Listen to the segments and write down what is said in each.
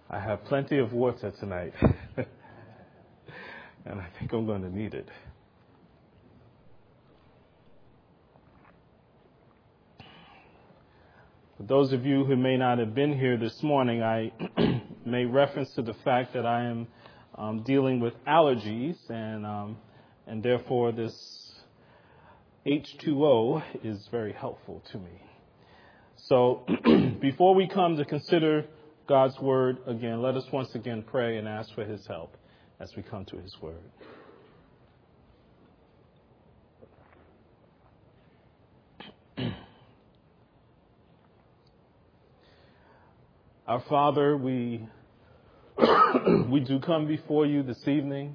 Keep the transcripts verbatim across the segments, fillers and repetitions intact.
I have plenty of water tonight, and I think I'm going to need it. For those of you who may not have been here this morning, I made reference to the fact that I am um, dealing with allergies, and um, and therefore this H two O is very helpful to me. So before we come to consider God's word again, let us once again pray and ask for his help as we come to his word. Our Father, we we do come before you this evening,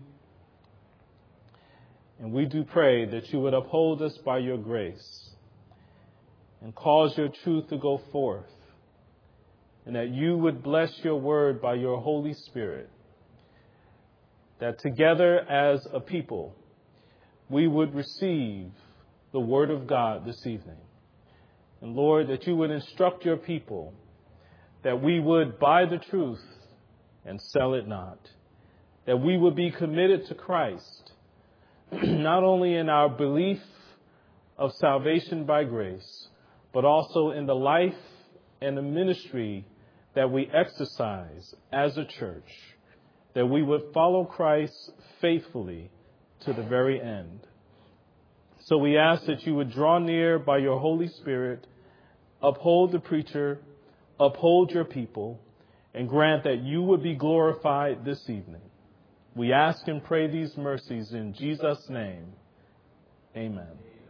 and we do pray that you would uphold us by your grace and cause your truth to go forth, and that you would bless your word by your Holy Spirit, that together as a people, we would receive the word of God this evening. And Lord, that you would instruct your people, that we would buy the truth and sell it not, that we would be committed to Christ, not only in our belief of salvation by grace, but also in the life and the ministry that we exercise as a church, that we would follow Christ faithfully to the very end. So we ask that you would draw near by your Holy Spirit, uphold the preacher, uphold your people, and grant that you would be glorified this evening. We ask and pray these mercies in Jesus' name. Amen.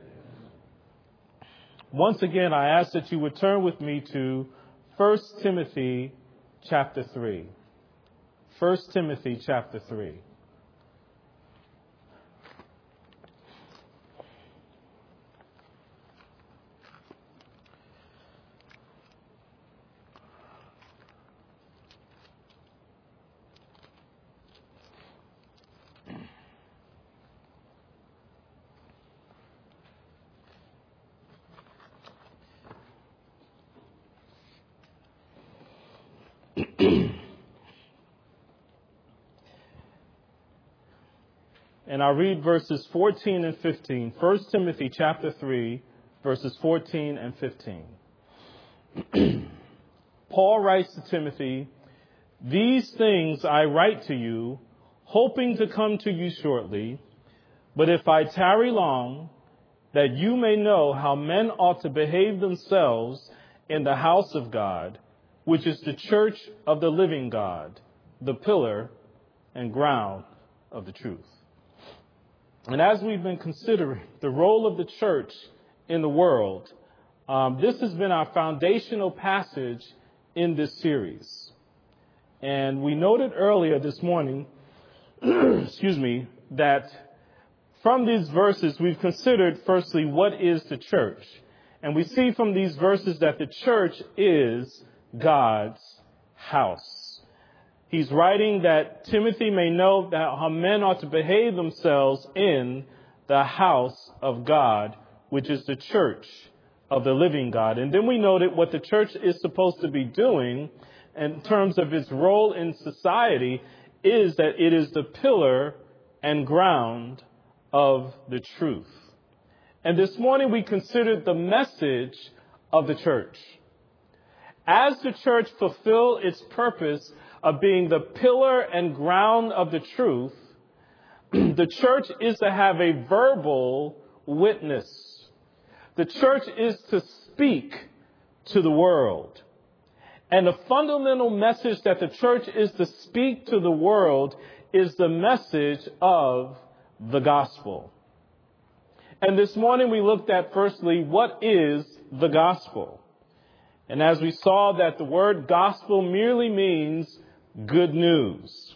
Once again, I ask that you would turn with me to First Timothy chapter three. First Timothy chapter three. And I'll read verses fourteen and fifteen. First Timothy chapter three, verses fourteen and fifteen. Paul writes to Timothy, "These things I write to you, hoping to come to you shortly. But if I tarry long, that you may know how men ought to behave themselves in the house of God, which is the church of the living God, the pillar and ground of the truth." And as we've been considering the role of the church in the world, um, this has been our foundational passage in this series. And we noted earlier this morning, excuse me, that from these verses we've considered, firstly, what is the church? And we see from these verses that the church is God's house. He's writing that Timothy may know that how men ought to behave themselves in the house of God, which is the church of the living God. And then we noted what the church is supposed to be doing in terms of its role in society is that it is the pillar and ground of the truth. And this morning we considered the message of the church. As the church fulfill its purpose of being the pillar and ground of the truth, the church is to have a verbal witness. The church is to speak to the world. And the fundamental message that the church is to speak to the world is the message of the gospel. And this morning we looked at, firstly, what is the gospel? And as we saw that the word gospel merely means good news.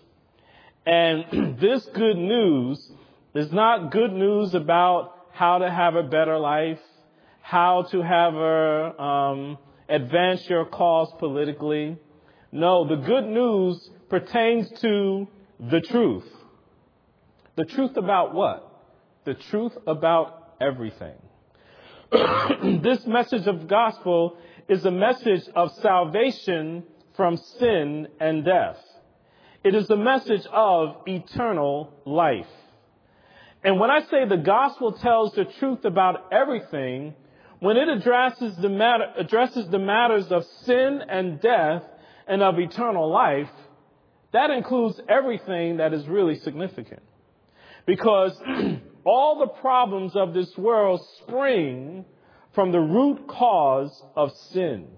And this good news is not good news about how to have a better life, how to have a, um, advance your cause politically. No, the good news pertains to the truth. The truth about what? The truth about everything. This message of gospel is a message of salvation from sin and death. It is the message of eternal life. And when I say the gospel tells the truth about everything, when it addresses the matter, addresses the matters of sin and death and of eternal life, that includes everything that is really significant. Because all the problems of this world spring from the root cause of sin.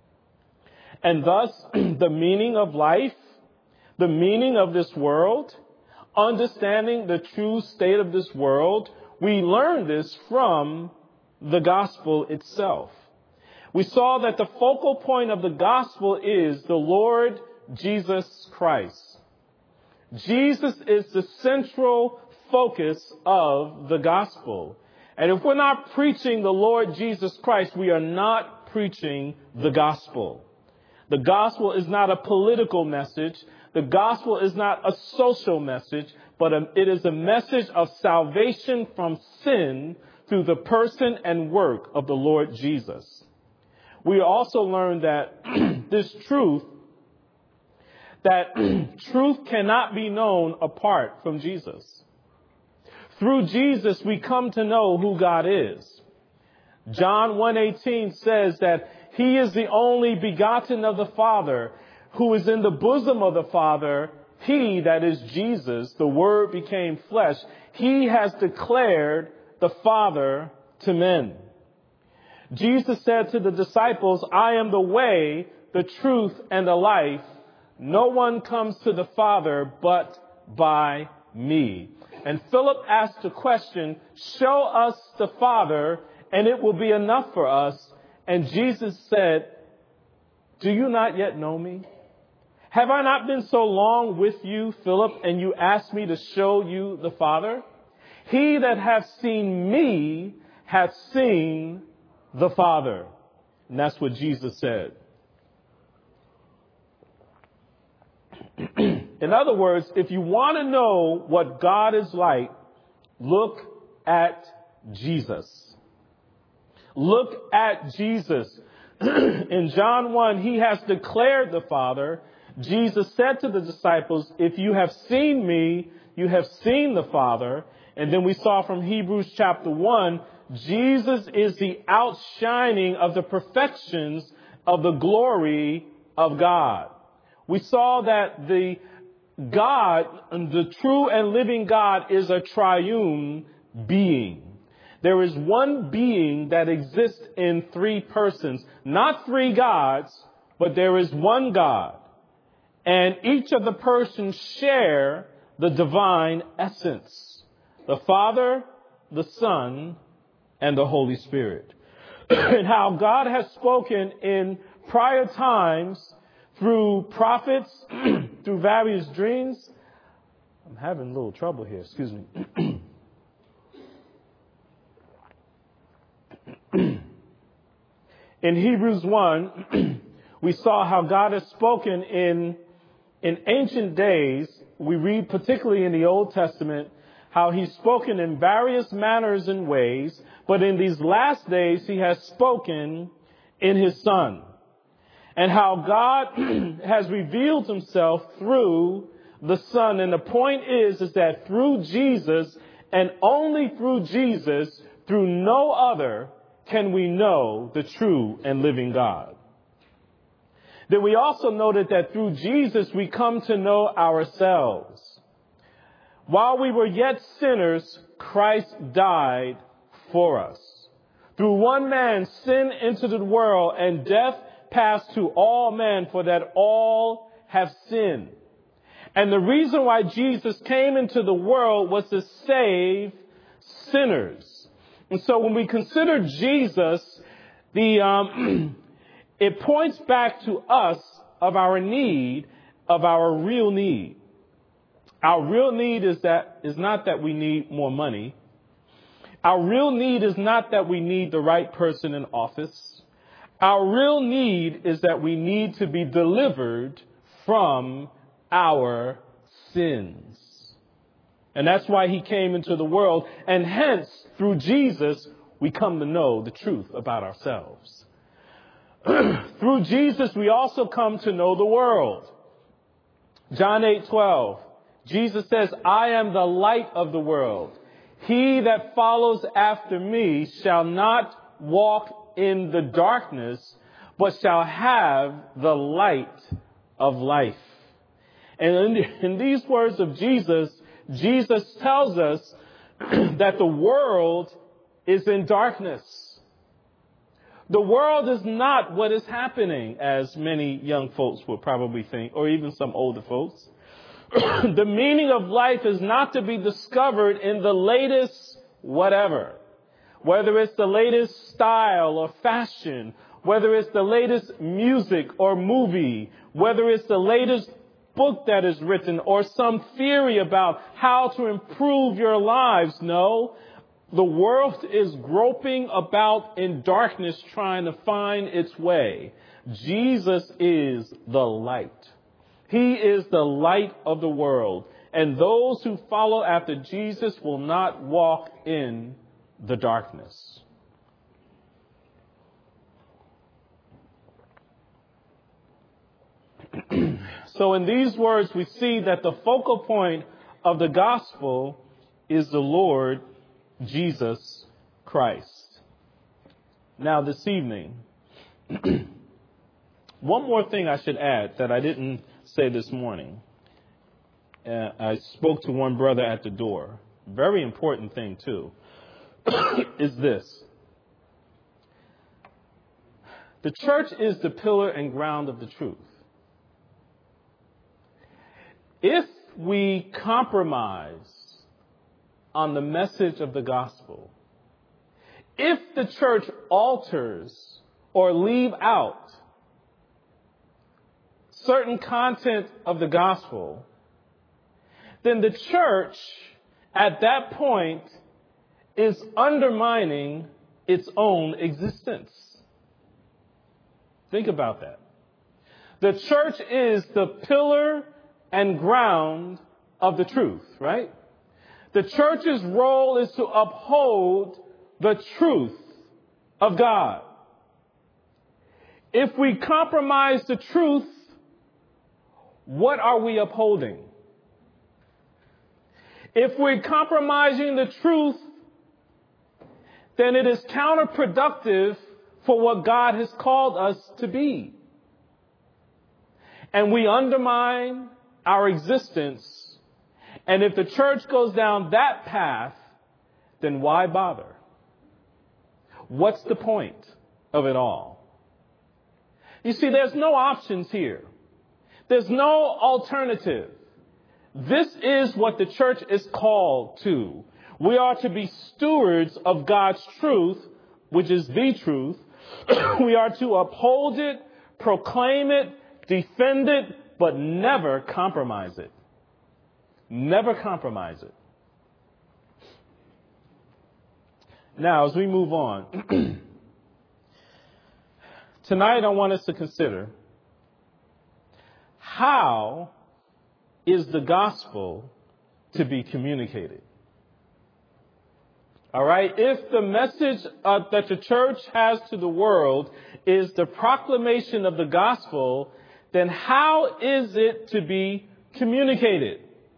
And thus, the meaning of life, the meaning of this world, understanding the true state of this world, we learn this from the gospel itself. We saw that the focal point of the gospel is the Lord Jesus Christ. Jesus is the central focus of the gospel. And if we're not preaching the Lord Jesus Christ, we are not preaching the gospel. The gospel is not a political message. The gospel is not a social message, but it is a message of salvation from sin through the person and work of the Lord Jesus. We also learned that this truth, that truth cannot be known apart from Jesus. Through Jesus, we come to know who God is. John one eighteen says that he is the only begotten of the Father, who is in the bosom of the Father. He, that is Jesus, the Word became flesh. He has declared the Father to men. Jesus said to the disciples, I am the way, the truth, and the life. No one comes to the Father but by me. And Philip asked the question, show us the Father, and it will be enough for us. And Jesus said, do you not yet know me? Have I not been so long with you, Philip, and you ask me to show you the Father? He that hath seen me hath seen the Father. And that's what Jesus said. In other words, if you want to know what God is like, look at Jesus. Look at Jesus. In John one, he has declared the Father. Jesus said to the disciples, if you have seen me, you have seen the Father. And then we saw from Hebrews chapter one, Jesus is the outshining of the perfections of the glory of God. We saw that the God, the true and living God, is a triune being. There is one being that exists in three persons, not three gods, but there is one God. And each of the persons share the divine essence, the Father, the Son, and the Holy Spirit. And how God has spoken in prior times through prophets, through various dreams. I'm having a little trouble here, excuse me. In Hebrews one, we saw how God has spoken in, in ancient days. We read particularly in the Old Testament how he's spoken in various manners and ways, but in these last days he has spoken in his Son. And how God has revealed himself through the Son. And the point is, is that through Jesus, and only through Jesus, through no other, can we know the true and living God. Then we also noted that through Jesus, we come to know ourselves. While we were yet sinners, Christ died for us. Through one man, sin entered the world, and death passed to all men, for that all have sinned. And the reason why Jesus came into the world was to save sinners. And so when we consider Jesus, the um, it points back to us of our need, of our real need. Our real need is that is not that we need more money. Our real need is not that we need the right person in office. Our real need is that we need to be delivered from our sins. And that's why he came into the world. And hence, through Jesus, we come to know the truth about ourselves. Through Jesus, we also come to know the world. John eight twelve, Jesus says, I am the light of the world. He that follows after me shall not walk in the darkness, but shall have the light of life. And in, in these words of Jesus, Jesus tells us that the world is in darkness. The world is not what is happening, as many young folks would probably think, or even some older folks. The meaning of life is not to be discovered in the latest whatever, whether it's the latest style or fashion, whether it's the latest music or movie, whether it's the latest book that is written or some theory about how to improve your lives. No. The world is groping about in darkness trying to find its way. Jesus is the light. He is the light of the world. And those who follow after Jesus will not walk in the darkness. So in these words, we see that the focal point of the gospel is the Lord Jesus Christ. Now, this evening, one more thing I should add that I didn't say this morning. Uh, I spoke to one brother at the door. Very important thing, too, is this. The church is the pillar and ground of the truth. If we compromise on the message of the gospel, if the church alters or leave out certain content of the gospel, then the church at that point is undermining its own existence. Think about that. The church is the pillar and ground of the truth, right? The church's role is to uphold the truth of God. If we compromise the truth, what are we upholding? If we're compromising the truth, then it is counterproductive for what God has called us to be. And we undermine our existence. And if the church goes down that path, then why bother? What's the point of it all? You see, there's no options here. There's no alternative. This is what the church is called to. We are to be stewards of God's truth, which is the truth. We are to uphold it, proclaim it, defend it, but never compromise it. Never compromise it. Now, as we move on, tonight I want us to consider, how is the gospel to be communicated? All right? If the message uh, that the church has to the world is the proclamation of the gospel, then how is it to be communicated?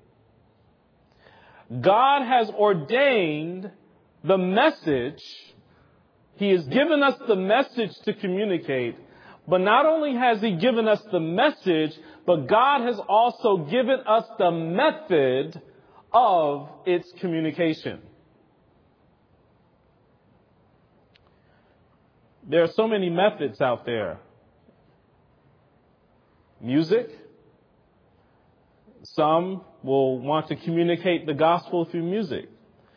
God has ordained the message. He has given us the message to communicate. But not only has He given us the message, but God has also given us the method of its communication. There are so many methods out there. Music. Some will want to communicate the gospel through music.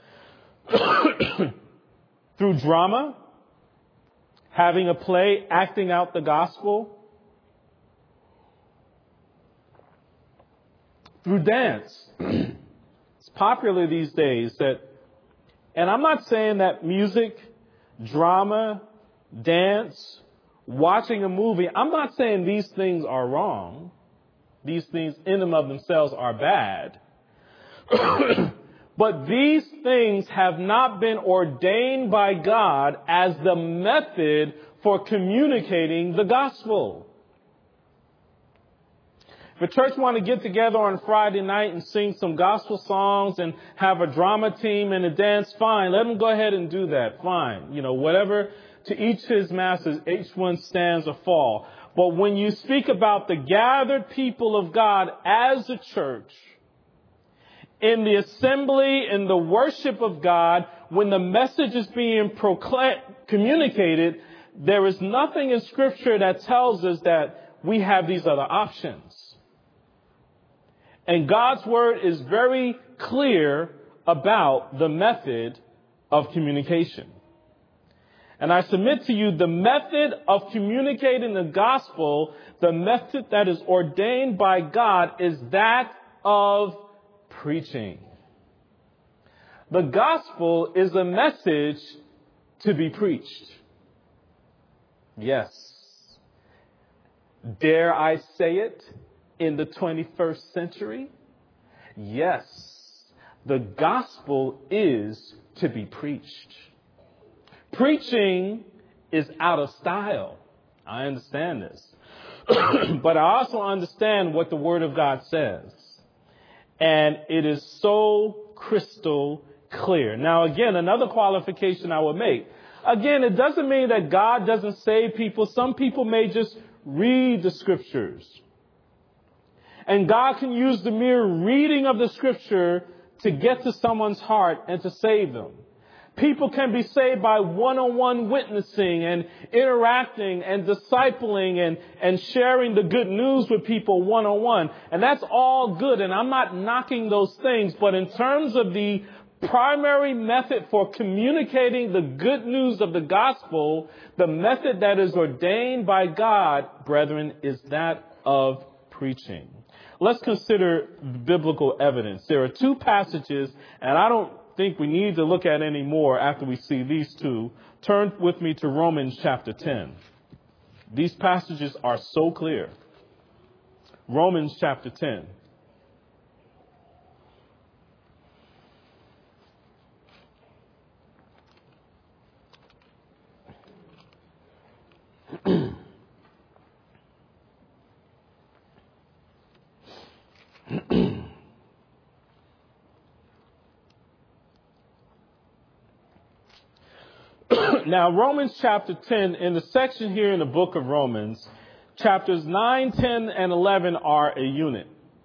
Through drama, having a play acting out the gospel. Through dance. It's popular these days that, and I'm not saying that music, drama, dance, watching a movie, I'm not saying these things are wrong. These things in and of themselves are bad. But these things have not been ordained by God as the method for communicating the gospel. If a church want to get together on Friday night and sing some gospel songs and have a drama team and a dance, fine. Let them go ahead and do that. Fine. You know, whatever, to each his masters, each one stands or fall. But when you speak about the gathered people of God as a church, in the assembly, in the worship of God, when the message is being proclaimed, communicated, there is nothing in Scripture that tells us that we have these other options. And God's word is very clear about the method of communication. And I submit to you, the method of communicating the gospel, the method that is ordained by God, is that of preaching. The gospel is a message to be preached. Yes. Dare I say it? In the twenty-first century? Yes. The gospel is to be preached. Preaching is out of style. I understand this. But I also understand what the Word of God says. And it is so crystal clear. Now, again, another qualification I would make. Again, it doesn't mean that God doesn't save people. Some people may just read the Scriptures. And God can use the mere reading of the Scripture to get to someone's heart and to save them. People can be saved by one-on-one witnessing and interacting and discipling and, and sharing the good news with people one-on-one. And that's all good. And I'm not knocking those things. But in terms of the primary method for communicating the good news of the gospel, the method that is ordained by God, brethren, is that of preaching. Let's consider biblical evidence. There are two passages, and I don't think we need to look at any more after we see these two. Turn with me to Romans chapter ten. These passages are so clear. Romans chapter ten. Now, Romans chapter ten, in the section here in the book of Romans, chapters nine, ten, and eleven are a unit.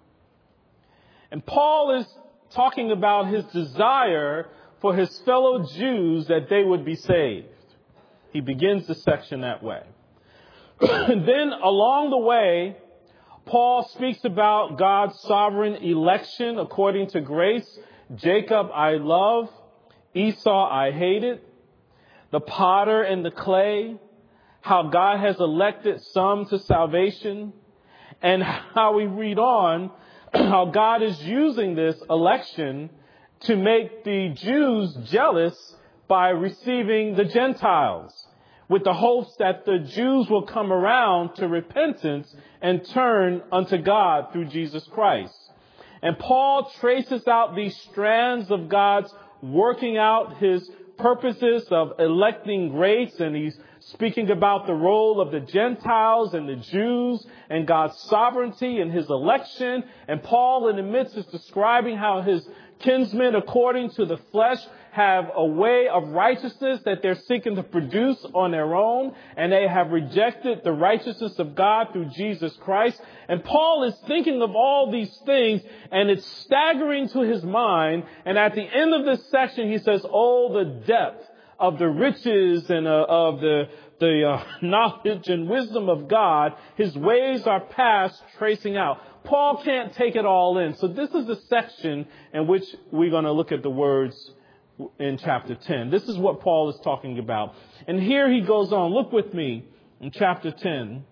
And Paul is talking about his desire for his fellow Jews that they would be saved. He begins the section that way. And then along the way, Paul speaks about God's sovereign election according to grace. Jacob I love, Esau I hated. The potter and the clay, how God has elected some to salvation, and how we read on how God is using this election to make the Jews jealous by receiving the Gentiles, with the hopes that the Jews will come around to repentance and turn unto God through Jesus Christ. And Paul traces out these strands of God's working out his purposes of electing grace, and he's speaking about the role of the Gentiles and the Jews and God's sovereignty and his election. And Paul in the midst is describing how his kinsmen according to the flesh have a way of righteousness that they're seeking to produce on their own, and they have rejected the righteousness of God through Jesus Christ. And Paul is thinking of all these things, and it's staggering to his mind. And at the end of this section, he says, oh, the depth of the riches and uh, of the the uh, knowledge and wisdom of God. His ways are past tracing out. Paul can't take it all in. So this is the section in which we're going to look at the words in chapter ten. This is what Paul is talking about. And here he goes on. Look with me in chapter ten,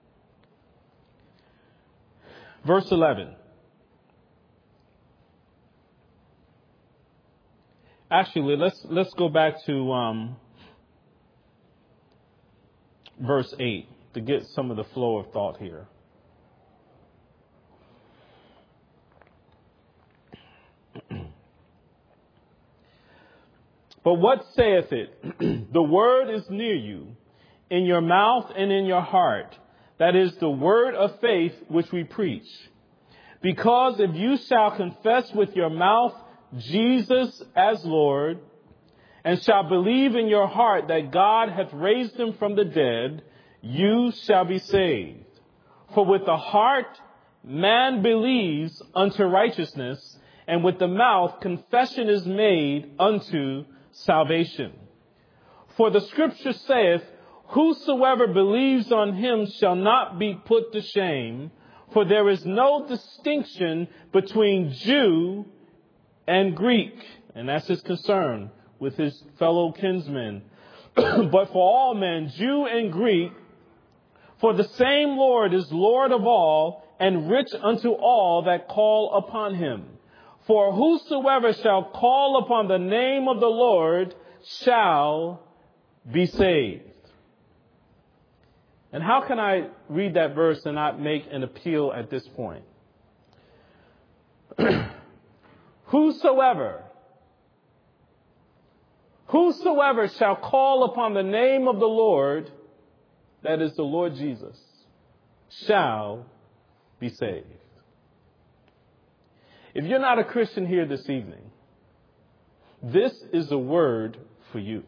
verse eleven. Actually, let's let's go back to um, verse eight to get some of the flow of thought here. But what saith it? The word is near you, in your mouth and in your heart. That is the word of faith which we preach. Because if you shall confess with your mouth Jesus as Lord, and shall believe in your heart that God hath raised him from the dead, you shall be saved. For with the heart man believes unto righteousness, and with the mouth confession is made unto salvation. For the scripture saith, whosoever believes on him shall not be put to shame, for there is no distinction between Jew and Greek. And that's his concern with his fellow kinsmen. But for all men, Jew and Greek, for the same Lord is Lord of all, and rich unto all that call upon him. For whosoever shall call upon the name of the Lord shall be saved. And how can I read that verse and not make an appeal at this point? Whosoever, whosoever shall call upon the name of the Lord, that is the Lord Jesus, shall be saved. If you're not a Christian here this evening, this is a word for you.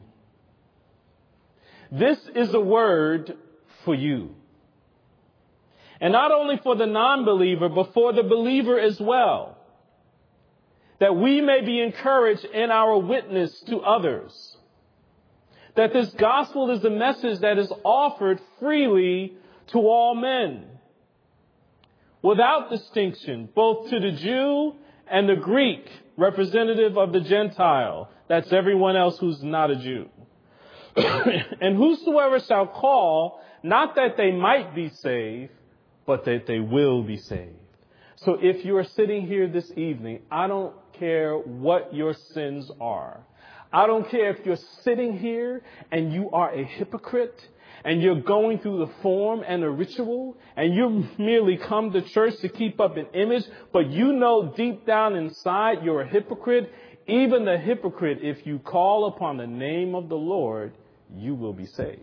This is a word for you. And not only for the non-believer, but for the believer as well. That we may be encouraged in our witness to others. That this gospel is a message that is offered freely to all men, without distinction, both to the Jew and the Greek, representative of the Gentile. That's everyone else who's not a Jew. And whosoever shall call, not that they might be saved, but that they will be saved. So if you are sitting here this evening, I don't care what your sins are. I don't care if you're sitting here and you are a hypocrite and you're going through the form and the ritual and you merely come to church to keep up an image, but you know deep down inside you're a hypocrite. Even the hypocrite, if you call upon the name of the Lord, you will be saved.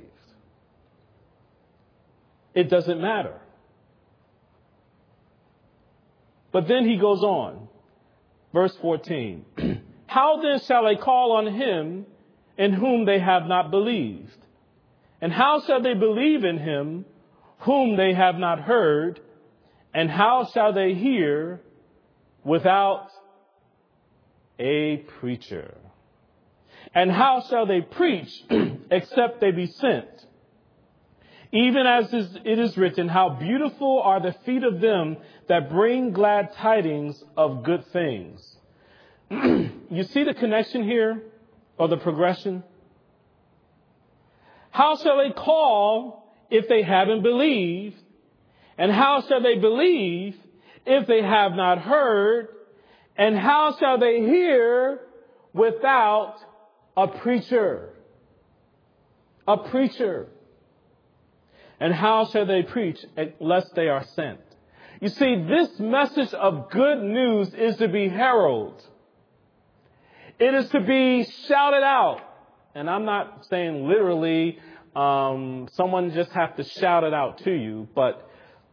It doesn't matter. But then he goes on. Verse fourteen. How then shall they call on him in whom they have not believed? And how shall they believe in him whom they have not heard? And how shall they hear without a preacher? And how shall they preach except they be sent? Even as it is written, how beautiful are the feet of them that bring glad tidings of good things. You see the connection here, or the progression? How shall they call if they haven't believed? And how shall they believe if they have not heard? And how shall they hear without a preacher? A preacher. And how shall they preach unless they are sent? You see, this message of good news is to be heralded. It is to be shouted out. And I'm not saying literally um, someone just have to shout it out to you. But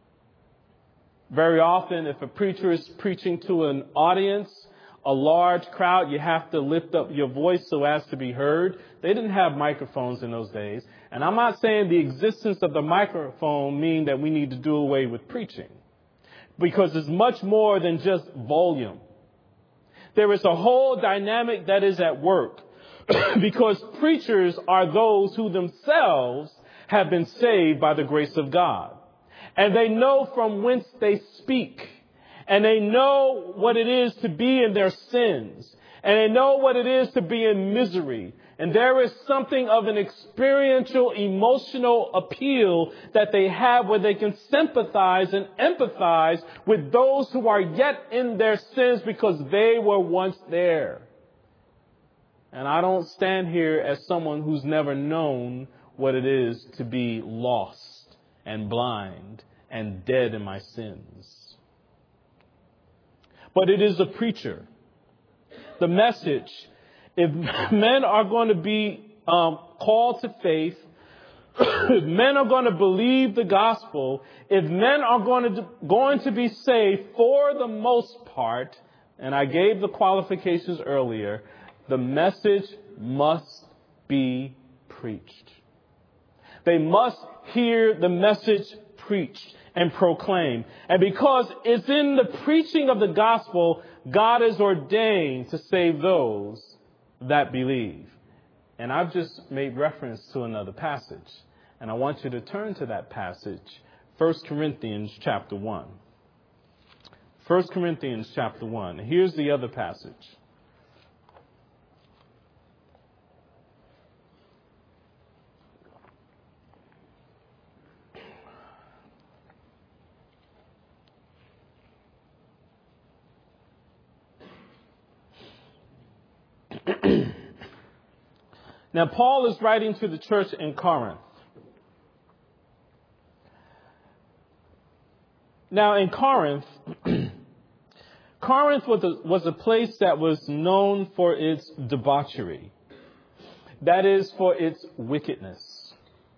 very often, if a preacher is preaching to an audience, a large crowd, you have to lift up your voice so as to be heard. They didn't have microphones in those days. And I'm not saying the existence of the microphone mean that we need to do away with preaching, because it's much more than just volume. There is a whole dynamic that is at work, because preachers are those who themselves have been saved by the grace of God. And they know from whence they speak. And they know what it is to be in their sins. And they know what it is to be in misery. And there is something of an experiential, emotional appeal that they have where they can sympathize and empathize with those who are yet in their sins because they were once there. And I don't stand here as someone who's never known what it is to be lost and blind and dead in my sins. But it is a preacher. The message, if men are going to be um, called to faith, if men are going to believe the gospel, if men are going to, going to be saved for the most part, and I gave the qualifications earlier, the message must be preached. They must hear the message preached and proclaimed. And because it's in the preaching of the gospel, God is ordained to save those that believe. And I've just made reference to another passage. And I want you to turn to that passage, First Corinthians chapter one. First Corinthians chapter one. Here's the other passage. Now, Paul is writing to the church in Corinth. Now, in Corinth, Corinth was a, was a place that was known for its debauchery. That is, for its wickedness.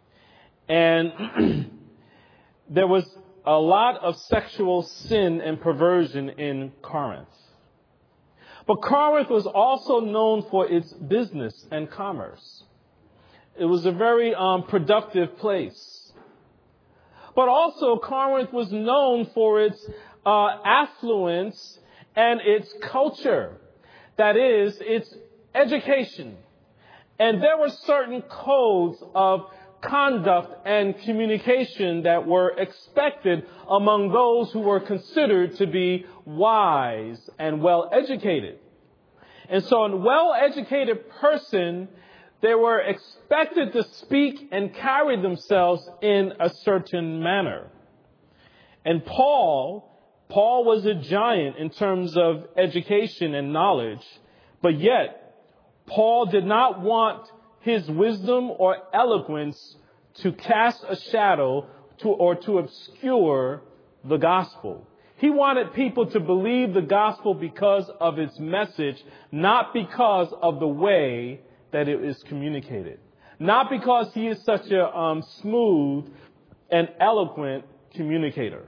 And there was a lot of sexual sin and perversion in Corinth. But Corinth was also known for its business and commerce. It was a very um, productive place. But also Corinth was known for its uh, affluence and its culture. That is, its education. And there were certain codes of conduct and communication that were expected among those who were considered to be wise and well-educated. And so a well-educated person, they were expected to speak and carry themselves in a certain manner. And Paul, Paul was a giant in terms of education and knowledge, but yet Paul did not want his wisdom or eloquence to cast a shadow to, or to obscure the gospel. He wanted people to believe the gospel because of its message, not because of the way that it is communicated. Not because he is such a um, smooth and eloquent communicator.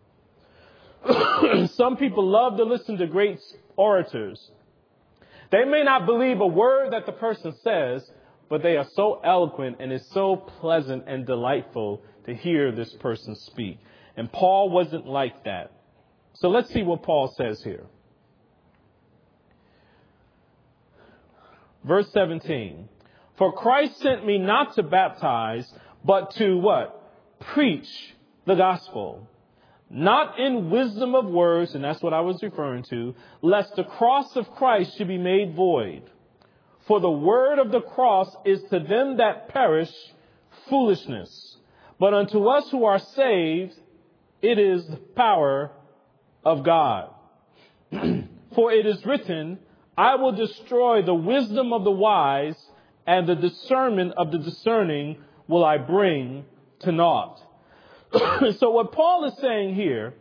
Some people love to listen to great orators. They may not believe a word that the person says, but they are so eloquent and it's so pleasant and delightful to hear this person speak. And Paul wasn't like that. So let's see what Paul says here. Verse seventeen. For Christ sent me not to baptize, but to what? Preach the gospel. Not in wisdom of words, and that's what I was referring to, lest the cross of Christ should be made void. For the word of the cross is to them that perish foolishness. But unto us who are saved, it is the power of God. For it is written, I will destroy the wisdom of the wise, and the discernment of the discerning will I bring to naught. So what Paul is saying here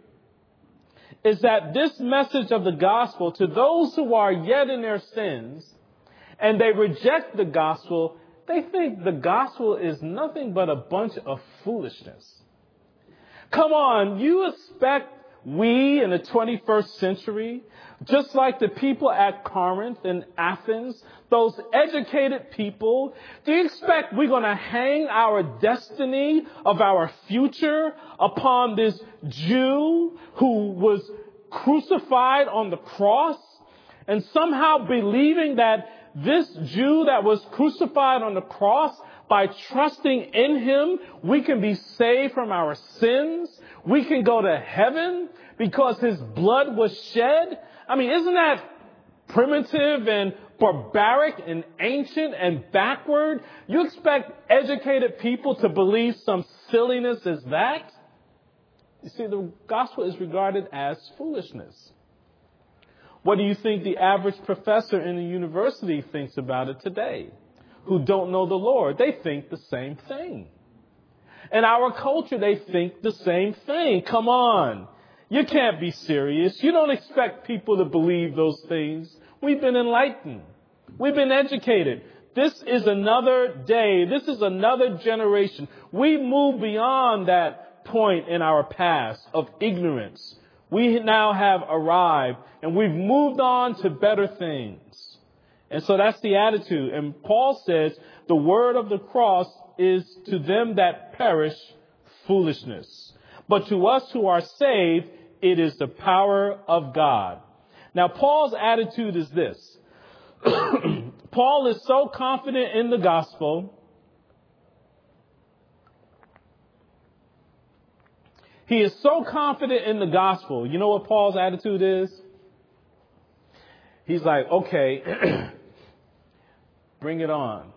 is that this message of the gospel to those who are yet in their sins, and they reject the gospel, they think the gospel is nothing but a bunch of foolishness. Come on, you expect we in the twenty-first century, just like the people at Corinth and Athens, those educated people, do you expect we're going to hang our destiny of our future upon this Jew who was crucified on the cross, and somehow believing that this Jew that was crucified on the cross, by trusting in him, we can be saved from our sins? We can go to heaven because his blood was shed? I mean, isn't that primitive and barbaric and ancient and backward? You expect educated people to believe some silliness as that? You see, the gospel is regarded as foolishness. What do you think the average professor in the university thinks about it today, who don't know the Lord? They think the same thing. In our culture, they think the same thing. Come on. You can't be serious. You don't expect people to believe those things. We've been enlightened. We've been educated. This is another day. This is another generation. We move beyond that point in our past of ignorance. We now have arrived and we've moved on to better things. And so that's the attitude. And Paul says the word of the cross is to them that perish foolishness. But to us who are saved, it is the power of God. Now, Paul's attitude is this. Paul is so confident in the gospel. He is so confident in the gospel. You know what Paul's attitude is? He's like, okay, bring it on.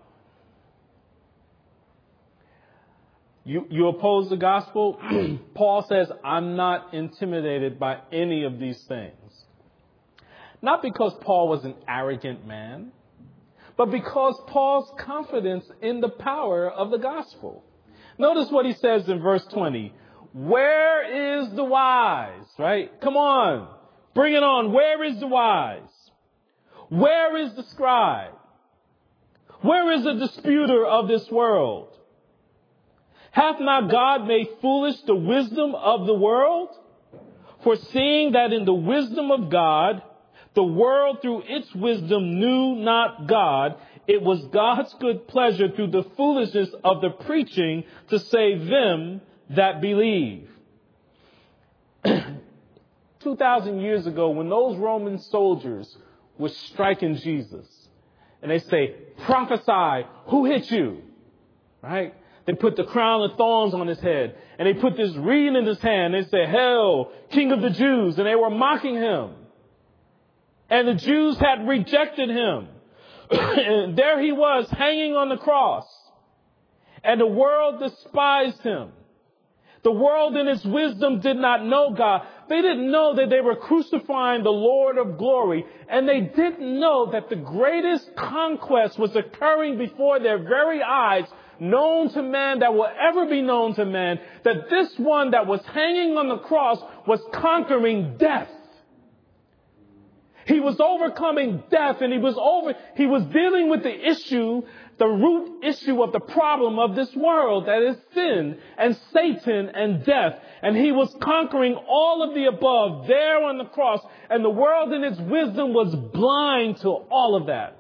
You, you oppose the gospel? Paul says, I'm not intimidated by any of these things. Not because Paul was an arrogant man, but because Paul's confidence in the power of the gospel. Notice what he says in verse twenty. Where is the wise? Right? Come on. Bring it on. Where is the wise? Where is the scribe? Where is the disputer of this world? Hath not God made foolish the wisdom of the world? For seeing that in the wisdom of God, the world through its wisdom knew not God, it was God's good pleasure through the foolishness of the preaching to save them that believe. Two thousand years ago, when those Roman soldiers were striking Jesus, and they say, prophesy, who hit you? Right? They put the crown of thorns on his head, and they put this reed in his hand. They say, Hail, King of the Jews. And they were mocking him. And the Jews had rejected him. And there he was hanging on the cross. And the world despised him. The world in its wisdom did not know God. They didn't know that they were crucifying the Lord of glory. And they didn't know that the greatest conquest was occurring before their very eyes, known to man that will ever be known to man, that this one that was hanging on the cross was conquering death. He was overcoming death, and he was over, he was dealing with the issue, the root issue of the problem of this world, that is sin and Satan and death. And he was conquering all of the above there on the cross, and the world in its wisdom was blind to all of that.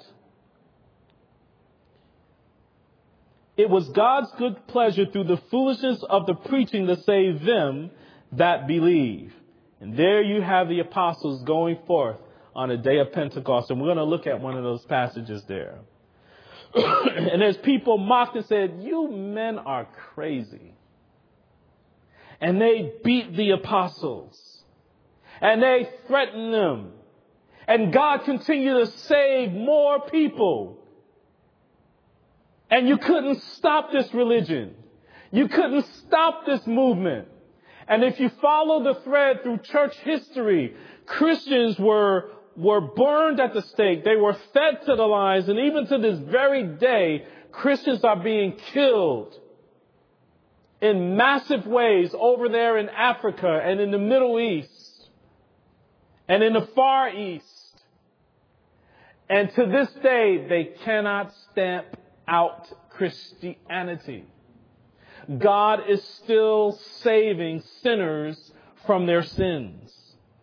It was God's good pleasure through the foolishness of the preaching to save them that believe. And there you have the apostles going forth on the day of Pentecost. And we're going to look at one of those passages there. And as people mocked and said, you men are crazy. And they beat the apostles. And they threatened them. And God continued to save more people. And you couldn't stop this religion. You couldn't stop this movement. And if you follow the thread through church history, Christians were, were burned at the stake. They were fed to the lions. And even to this very day, Christians are being killed in massive ways over there in Africa and in the Middle East and in the Far East. And to this day, they cannot stamp out Christianity. God is still saving sinners from their sins.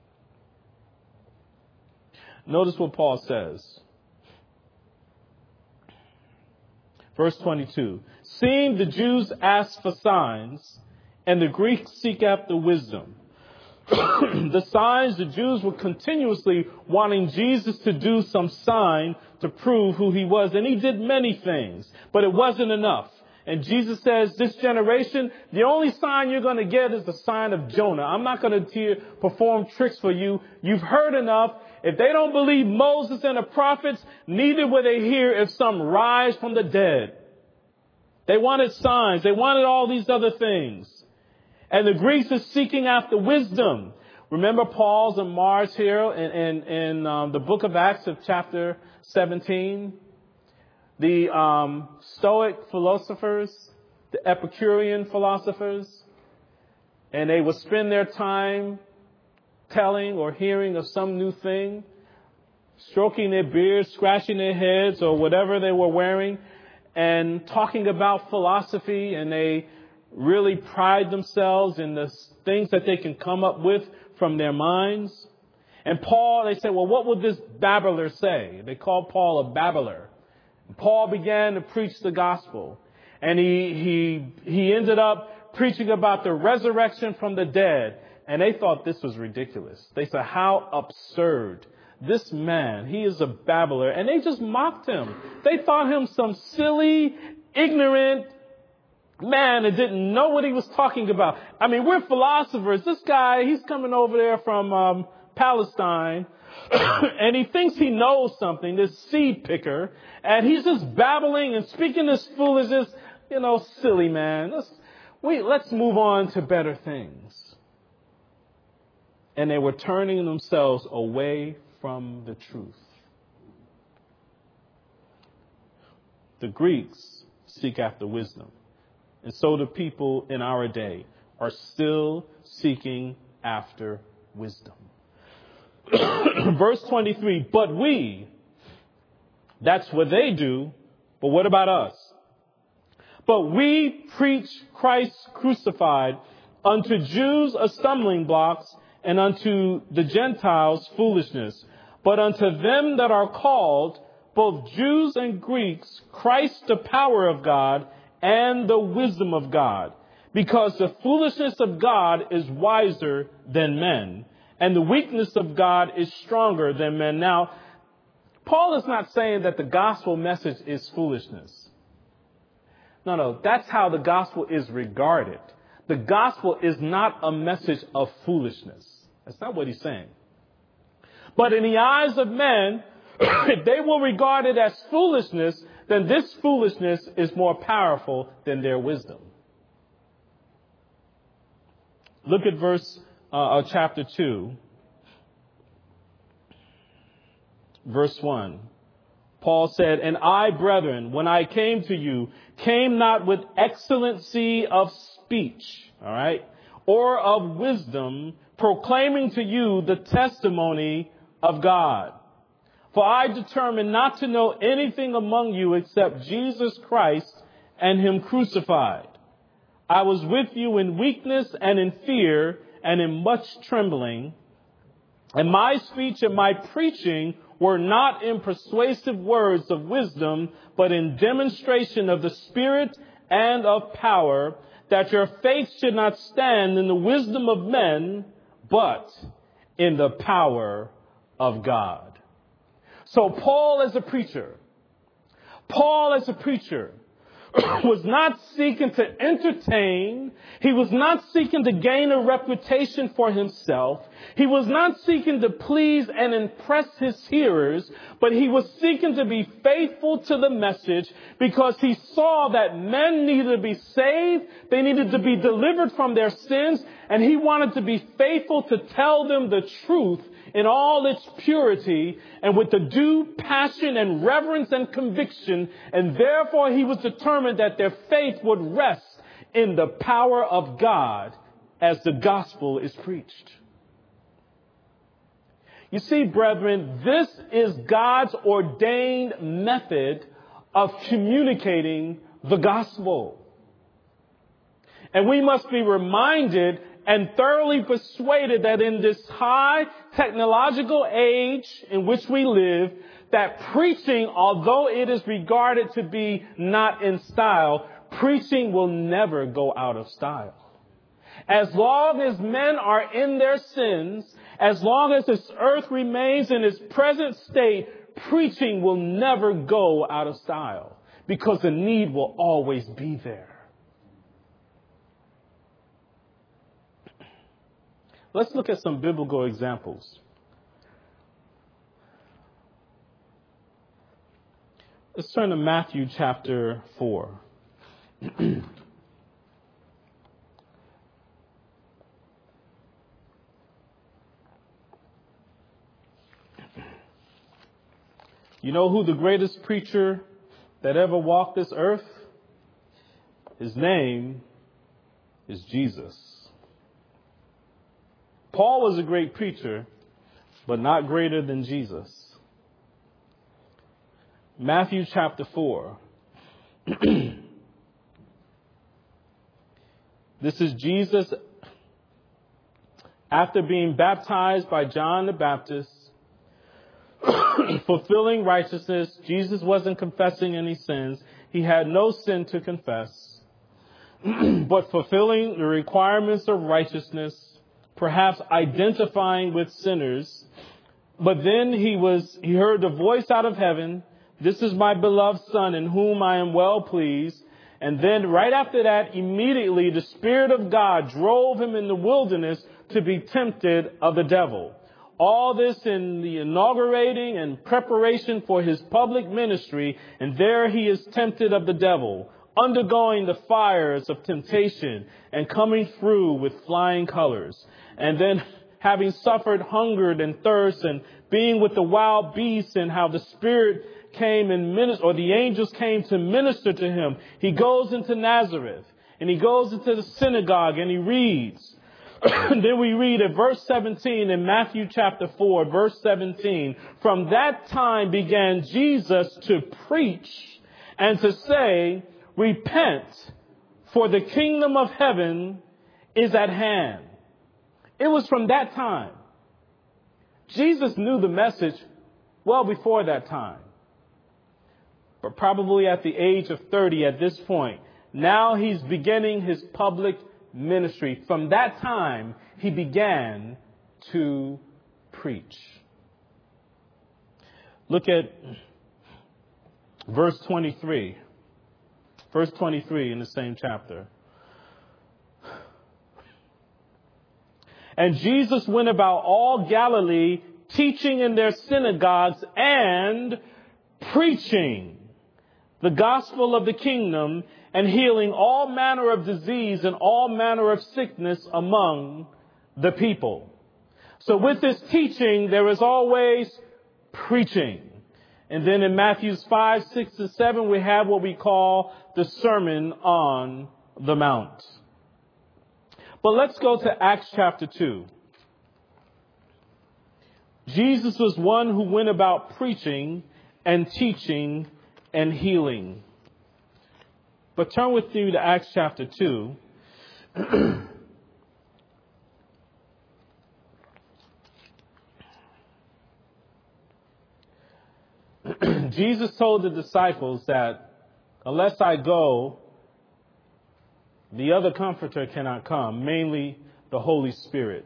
Notice what Paul says. Verse twenty-two. Seeing the Jews ask for signs, and the Greeks seek after wisdom. The signs, the Jews were continuously wanting Jesus to do some sign to prove who he was. And he did many things, but it wasn't enough. And Jesus says, this generation, the only sign you're going to get is the sign of Jonah. I'm not going to perform tricks for you. You've heard enough. If they don't believe Moses and the prophets, neither will they hear if some rise from the dead. They wanted signs. They wanted all these other things. And the Greeks are seeking after wisdom. Remember Paul's and Mars here in, in, in um, the book of Acts of chapter seventeen? The um, Stoic philosophers, the Epicurean philosophers, and they would spend their time telling or hearing of some new thing. stroking their beards, scratching their heads or whatever they were wearing, and talking about philosophy, and they really pride themselves in the things that they can come up with from their minds. And Paul, they said, well, what would this babbler say? They called Paul a babbler. And Paul began to preach the gospel. And he, he, he ended up preaching about the resurrection from the dead. And they thought this was ridiculous. They said, how absurd. This man, he is a babbler. And they just mocked him. They thought him some silly, ignorant man that didn't know what he was talking about. I mean, we're philosophers. This guy, he's coming over there from um, Palestine, and he thinks he knows something, this seed picker, and he's just babbling and speaking this foolishness. You know, silly man. Let's, wait, let's move on to better things. And they were turning themselves away from the truth. The Greeks seek after wisdom. And so the people in our day are still seeking after wisdom. Verse twenty-three, but we, that's what they do, but what about us? But we preach Christ crucified, unto Jews a stumbling block, and unto the Gentiles foolishness. But unto them that are called, both Jews and Greeks, Christ the power of God, and the wisdom of God, because the foolishness of God is wiser than men, and the weakness of God is stronger than men. Now, Paul is not saying that the gospel message is foolishness. No, no, that's how the gospel is regarded. The gospel is not a message of foolishness. That's not what he's saying. But in the eyes of men, if they will regard it as foolishness, then this foolishness is more powerful than their wisdom. Look at verse uh, chapter two, verse one. Paul said, and I, brethren, when I came to you, came not with excellency of speech, all right, or of wisdom, proclaiming to you the testimony of God. For I determined not to know anything among you except Jesus Christ and him crucified. I was with you in weakness and in fear and in much trembling. And my speech and my preaching were not in persuasive words of wisdom, but in demonstration of the Spirit and of power, that your faith should not stand in the wisdom of men, but in the power of God. So Paul as a preacher, Paul as a preacher was not seeking to entertain. He was not seeking to gain a reputation for himself. He was not seeking to please and impress his hearers, but he was seeking to be faithful to the message because he saw that men needed to be saved. They needed to be delivered from their sins, and he wanted to be faithful to tell them the truth in all its purity and with the due passion and reverence and conviction. And therefore he was determined that their faith would rest in the power of God as the gospel is preached. You see, brethren, this is God's ordained method of communicating the gospel. And we must be reminded and thoroughly persuaded that in this high technological age in which we live, that preaching, although it is regarded to be not in style, preaching will never go out of style. As long as men are in their sins, as long as this earth remains in its present state, preaching will never go out of style because the need will always be there. Let's look at some biblical examples. Let's turn to Matthew chapter four. You know who the greatest preacher that ever walked this earth? His name is Jesus. Paul was a great preacher, but not greater than Jesus. Matthew chapter four. This is Jesus after being baptized by John the Baptist, fulfilling righteousness. Jesus wasn't confessing any sins. He had no sin to confess, but fulfilling the requirements of righteousness, perhaps identifying with sinners. But then he was, he heard a voice out of heaven. This is my beloved Son in whom I am well pleased. And then right after that, immediately the Spirit of God drove him in the wilderness to be tempted of the devil. All this in the inaugurating and preparation for his public ministry. And there he is tempted of the devil, undergoing the fires of temptation and coming through with flying colors. And then having suffered hunger and thirst and being with the wild beasts, and how the Spirit came and minister, or the angels came to minister to him. He goes into Nazareth and he goes into the synagogue and he reads. And then we read at verse seventeen in Matthew chapter four, verse seventeen. From that time began Jesus to preach and to say, repent, for the kingdom of heaven is at hand. It was from that time. Jesus knew the message well before that time. But probably at the age of thirty at this point, now he's beginning his public ministry. From that time, he began to preach. Look at verse twenty-three. Verse twenty-three in the same chapter. And Jesus went about all Galilee, teaching in their synagogues and preaching the gospel of the kingdom, and healing all manner of disease and all manner of sickness among the people. So with this teaching, there is always preaching. And then in Matthews five, six, and seven, we have what we call the Sermon on the Mount. But let's go to Acts chapter two. Jesus was one who went about preaching and teaching and healing. But turn with me to Acts chapter two. Jesus told the disciples that unless I go, the other comforter cannot come, mainly the Holy Spirit.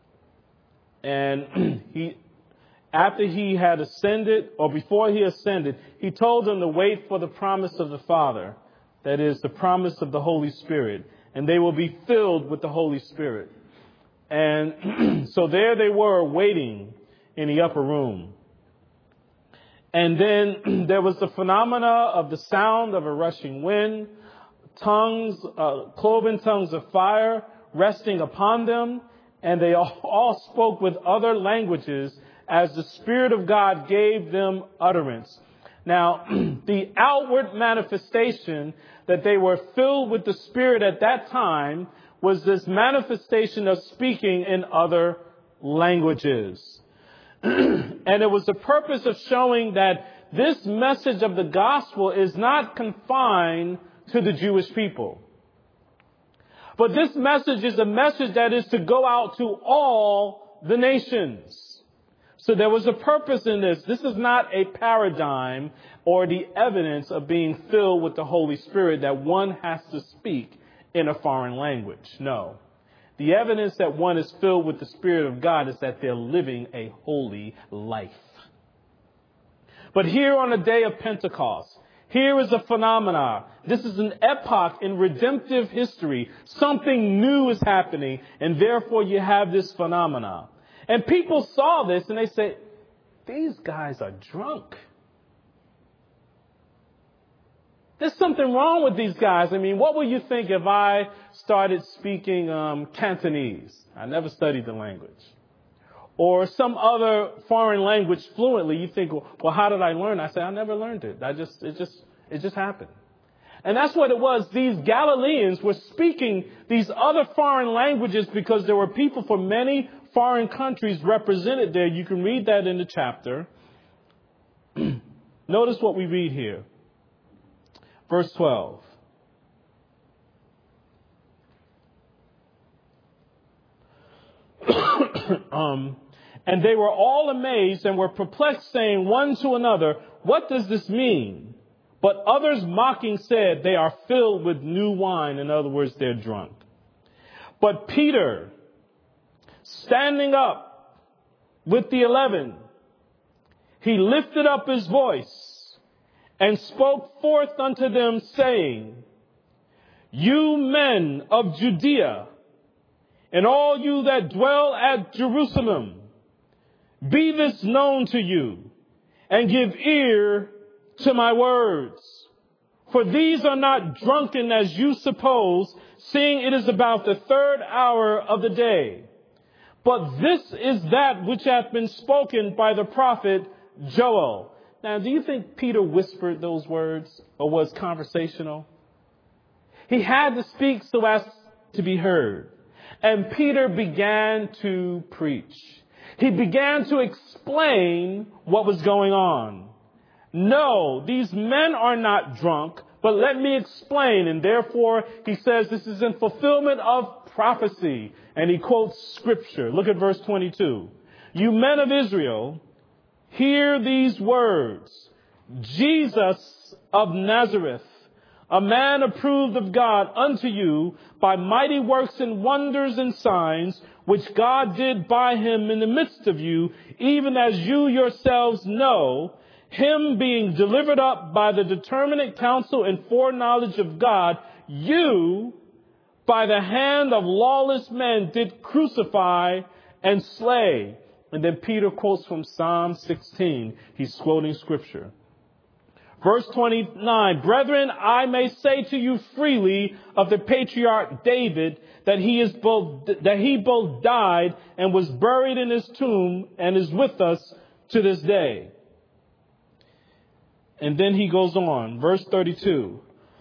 And he, after he had ascended, or before he ascended, he told them to wait for the promise of the Father. That is the promise of the Holy Spirit. And they will be filled with the Holy Spirit. And so there they were waiting in the upper room. And then there was the phenomena of the sound of a rushing wind, tongues, uh, cloven tongues of fire resting upon them. And they all spoke with other languages as the Spirit of God gave them utterance. Now, the outward manifestation that they were filled with the Spirit at that time was this manifestation of speaking in other languages. And it was the purpose of showing that this message of the gospel is not confined to the Jewish people. But this message is a message that is to go out to all the nations. So there was a purpose in this. This is not a paradigm or the evidence of being filled with the Holy Spirit that one has to speak in a foreign language. No. The evidence that one is filled with the Spirit of God is that they're living a holy life. But here on the day of Pentecost, here is a phenomena. This is an epoch in redemptive history. Something new is happening, and therefore you have this phenomena. And people saw this and they said, these guys are drunk. There's something wrong with these guys. I mean, what would you think if I started speaking um, Cantonese? I never studied the language. Or some other foreign language fluently. You think, well, how did I learn? I said, I never learned it. I just, it just, it just happened. And that's what it was. These Galileans were speaking these other foreign languages because there were people from many foreign countries represented there. You can read that in the chapter. Notice what we read here. Verse twelve. um, and they were all amazed and were perplexed, saying one to another, "What does this mean?" But others mocking said, "They are filled with new wine." In other words, they're drunk. But Peter, standing up with the eleven, he lifted up his voice and spoke forth unto them, saying, "You men of Judea, and all you that dwell at Jerusalem, be this known to you, and give ear to my words. For these are not drunken as you suppose, seeing it is about the third hour of the day. But this is that which hath been spoken by the prophet Joel." Now, do you think Peter whispered those words or was conversational? He had to speak so as to be heard. And Peter began to preach. He began to explain what was going on. "No, these men are not drunk, but let me explain." And therefore, he says this is in fulfillment of prophecy. And he quotes scripture. Look at verse twenty-two. "You men of Israel, hear these words. Jesus of Nazareth, a man approved of God unto you by mighty works and wonders and signs, which God did by him in the midst of you, even as you yourselves know, him being delivered up by the determinate counsel and foreknowledge of God, you by the hand of lawless men did crucify and slay." And then Peter quotes from Psalm sixteen. He's quoting scripture. Verse twenty-nine, "Brethren, I may say to you freely of the patriarch David that he is both, that he both died and was buried in his tomb and is with us to this day." And then he goes on, verse thirty-two.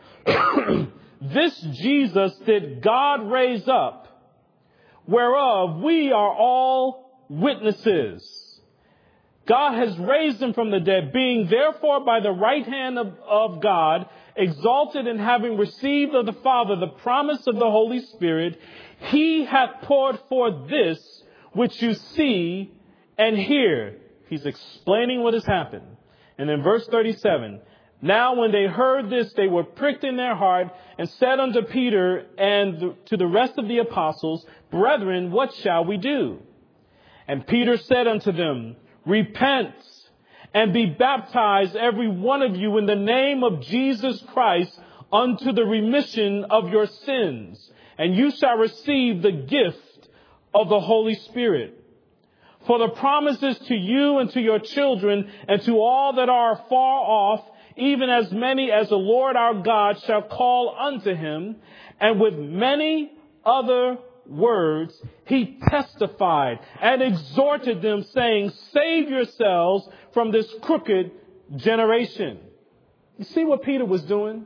"This Jesus did God raise up, whereof we are all witnesses. God has raised him from the dead, being therefore by the right hand of, of God, exalted, and having received of the Father the promise of the Holy Spirit, he hath poured forth this which you see and hear." He's explaining what has happened. And in verse thirty-seven, "Now when they heard this, they were pricked in their heart, and said unto Peter and to the rest of the apostles, Brethren, what shall we do? And Peter said unto them, Repent and be baptized every one of you in the name of Jesus Christ unto the remission of your sins, and you shall receive the gift of the Holy Spirit. For the promises to you and to your children and to all that are far off, even as many as the Lord our God shall call unto him. And with many other words, he testified and exhorted them, saying, Save yourselves from this crooked generation." You see what Peter was doing?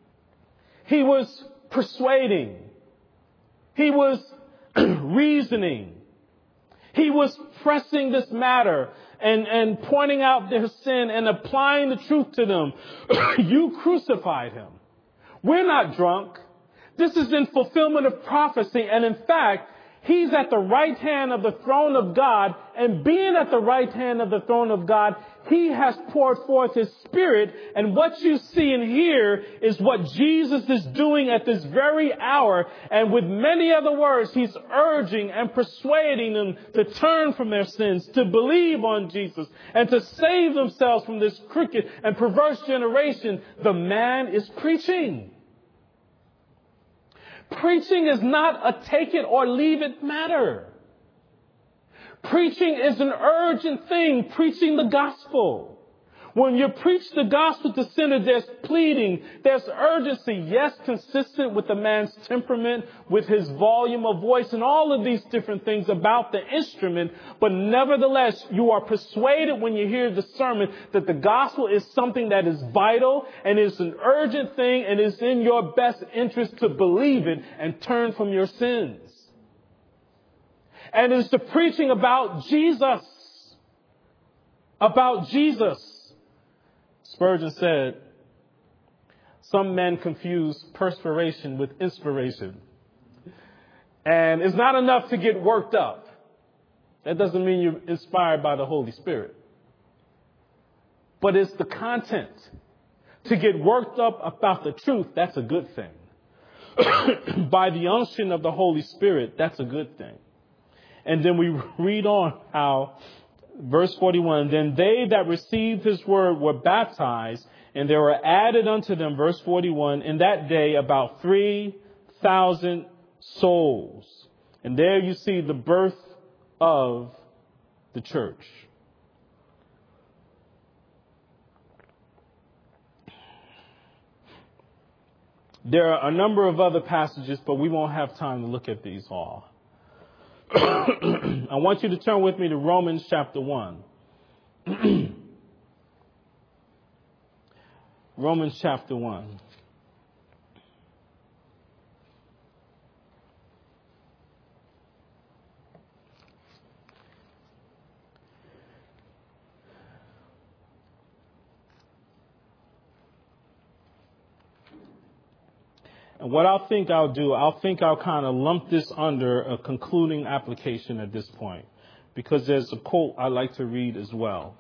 He was persuading. He was reasoning. He was pressing this matter and, and pointing out their sin and applying the truth to them. You crucified him. We're not drunk. This is in fulfillment of prophecy. And in fact, he's at the right hand of the throne of God. And being at the right hand of the throne of God, he has poured forth his Spirit. And what you see and hear is what Jesus is doing at this very hour. And with many other words, he's urging and persuading them to turn from their sins, to believe on Jesus, and to save themselves from this crooked and perverse generation. The man is preaching. Preaching is not a take it or leave it matter. Preaching is an urgent thing, preaching the gospel. When you preach the gospel to sinners, there's pleading, there's urgency. Yes, consistent with the man's temperament, with his volume of voice, and all of these different things about the instrument. But nevertheless, you are persuaded when you hear the sermon that the gospel is something that is vital and is an urgent thing and is in your best interest to believe it and turn from your sins. And it's the preaching about Jesus. About Jesus. Spurgeon said, some men confuse perspiration with inspiration. And it's not enough to get worked up. That doesn't mean you're inspired by the Holy Spirit. But it's the content. To get worked up about the truth, that's a good thing. By the unction of the Holy Spirit, that's a good thing. And then we read on how, verse forty-one, then they that received his word were baptized, and there were added unto them, verse forty-one, in that day about three thousand souls. And there you see the birth of the church. There are a number of other passages, but we won't have time to look at these all. I want you to turn with me to Romans chapter one. Romans chapter one. And what I think I'll do, I'll think I'll kind of lump this under a concluding application at this point, because there's a quote I like to read as well.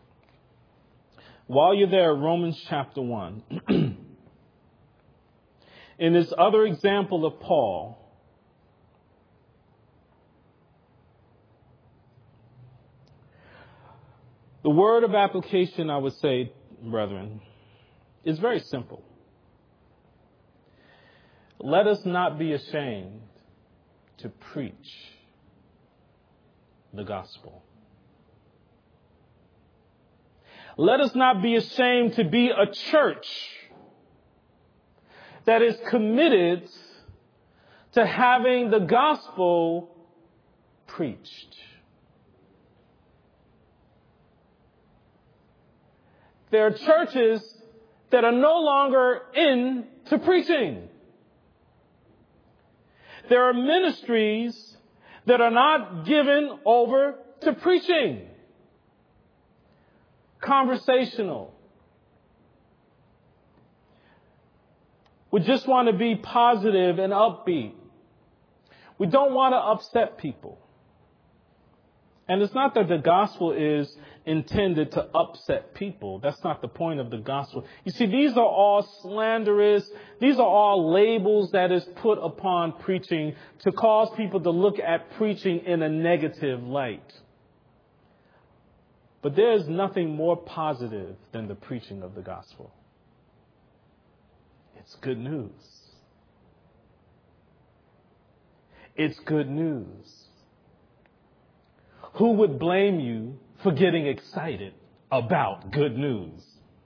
While you're there, Romans chapter one, in this other example of Paul, the word of application, I would say, brethren, is very simple. Let us not be ashamed to preach the gospel. Let us not be ashamed to be a church that is committed to having the gospel preached. There are churches that are no longer into preaching. There are ministries that are not given over to preaching. Conversational. We just want to be positive and upbeat. We don't want to upset people. And it's not that the gospel is intended to upset people. That's not the point of the gospel. You see, these are all slanderous. These are all labels that is put upon preaching to cause people to look at preaching in a negative light. But there is nothing more positive than the preaching of the gospel. It's good news. It's good news. Who would blame you for getting excited about good news?